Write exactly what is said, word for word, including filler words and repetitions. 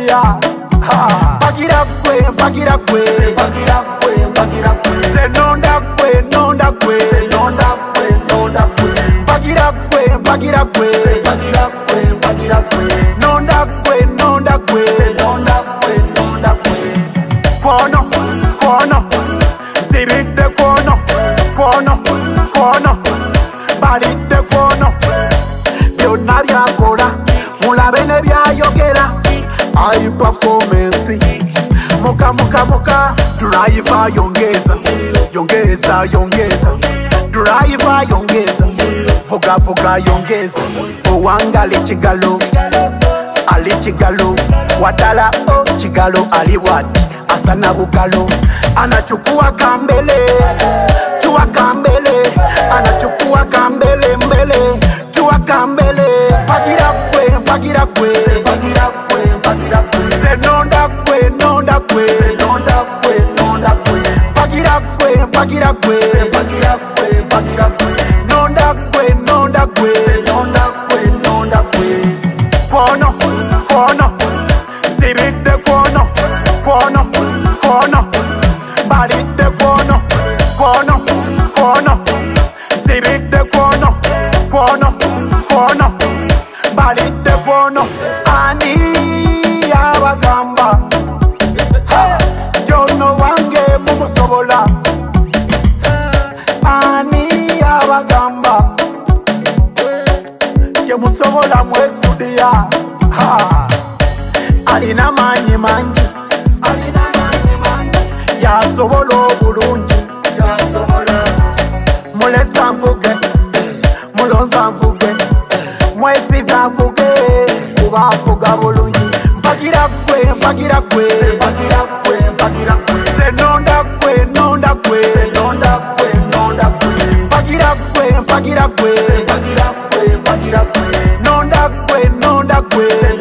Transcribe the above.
studio. Mpagira kwe, mpagira kwe, mpagira kwe, mpagira kwe. Se nonda kwe, nonda kwe, nonda kwe, nonda kwe. Mpagira kwe, mpagira kwe, mpagira kwe, mpagira kwe. Nonda kwe, nonda kwe, nonda kwe, nonda kwe. Kono, kono, sibite kono, kono, kono, balite kono. Byonna byakora, mulabe ne byayogera. High performance, moka moka moka. Driver yongeza, yongeza yongeza. Driver yongeza, vuga vuga yongeza. Owanga ali chigalo, ali chigalo. Wadala o chigalo ali wadi, asana bugalo. Anachukua kambele, chua kambele. Anachukua kambele mbele, chua kambele. Mpagira kwe, mpagira kwe, mpagira kwe, mpagira kwe. Se nonda kwe, nonda kwe, nonda kwe, nonda kwe. Mpagira kwe, mpagira kwe, mpagira kwe, mpagira kwe. Nonda kwe, nonda kwe, nonda kwe, nonda kwe. Kono, kono, sibite kono, kono, kono, balite kono, kono, kono, sibite kono, kono, kono, balite kono. Ani abagamba, jono wange mumusobola. Ani abagamba, jemusobola mwesudia. Alina manyi manji, alina manyi manji. Yasobola obulungi, yasobola. Mulesa nvuge, mulonza nvuge, mwesiza nvuge, kuba avuga bulungi. Mpagira kwe, mpagira kwe, mpagira kwe, mpagira kwe. Se nonda kwe, nonda kwe, nonda kwe, nonda kwe. Mpagira kwe, mpagira kwe, mpagira kwe, mpagira kwe. Nonda kwe, nonda kwe.